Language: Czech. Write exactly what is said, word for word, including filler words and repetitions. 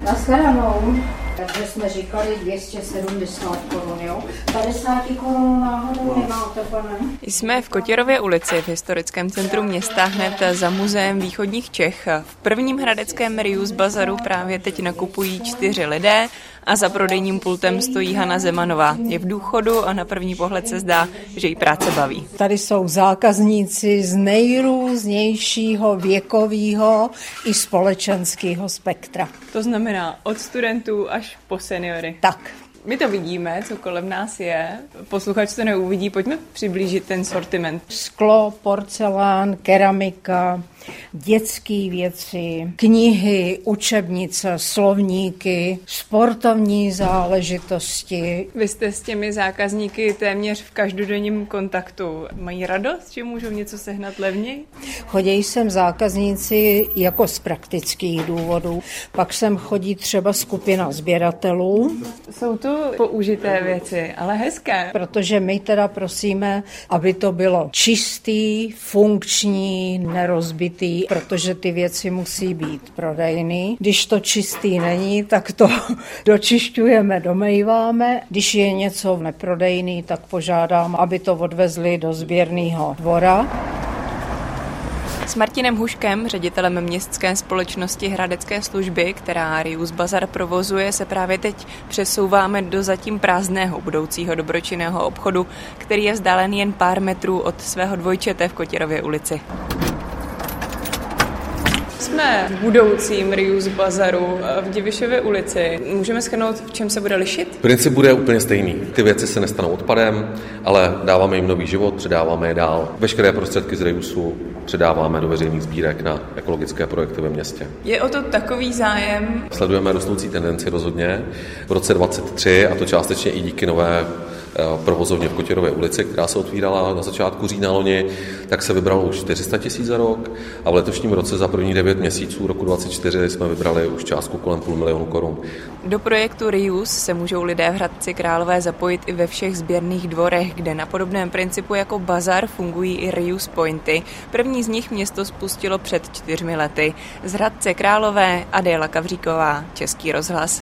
Naschledanou. Takže jsme říkali dvě stě sedmdesát korun, jo? padesát korun náhodou nemáte, pane? Jsme v Kotěrově ulici v historickém centru města hned za muzeem východních Čech. V prvním hradeckém Rius bazaru právě teď nakupují čtyři lidé a za prodejním pultem stojí Hana Zemanová. Je v důchodu a na první pohled se zdá, že jí práce baví. Tady jsou zákazníci z nejrůznějšího věkového i společenského spektra. To znamená od studentů až po seniory. Tak. My to vidíme, co kolem nás je. Posluchač to neuvidí, pojďme přiblížit ten sortiment. Sklo, porcelán, keramika, dětské věci, knihy, učebnice, slovníky, sportovní záležitosti. Vy jste s těmi zákazníky téměř v každodenním kontaktu. Mají radost, že můžou něco sehnat levněji? Chodí sem zákazníci jako z praktických důvodů. Pak sem chodí třeba skupina sběratelů. Jsou tu použité věci, ale hezké. Protože my teda prosíme, aby to bylo čistý, funkční, nerozbitý, protože ty věci musí být prodejný. Když to čistý není, tak to dočišťujeme, domýváme. Když je něco neprodejný, tak požádám, aby to odvezli do sběrného dvora. S Martinem Huškem, ředitelem městské společnosti Hradecké služby, která Rius Bazar provozuje, se právě teď přesouváme do zatím prázdného budoucího dobročinného obchodu, který je vzdálen jen pár metrů od svého dvojčete v Kotěrově ulici. Jsme v budoucím Rius Bazaru v Divišově ulici. Můžeme shrnout, v čem se bude lišit? Princip bude úplně stejný. Ty věci se nestanou odpadem, ale dáváme jim nový život, předáváme je dál. Veškeré prostředky z Riusu předáváme do veřejných sbírek na ekologické projekty ve městě. Je o to takový zájem? Sledujeme rostoucí tendenci rozhodně. V roce dvacet tři, a to částečně i díky nové provozovně v Kotěrově ulici, která se otvírala na začátku října loni, tak se vybralo už čtyři sta tisíc za rok a v letošním roce za první devět měsíců roku dvacet čtyři jsme vybrali už částku kolem půl milionu korun. Do projektu Rius se můžou lidé v Hradci Králové zapojit i ve všech sběrných dvorech, kde na podobném principu jako bazar fungují i Rius Pointy. První z nich město spustilo před čtyřmi lety. Z Hradce Králové Adéla Kavříková, Český rozhlas.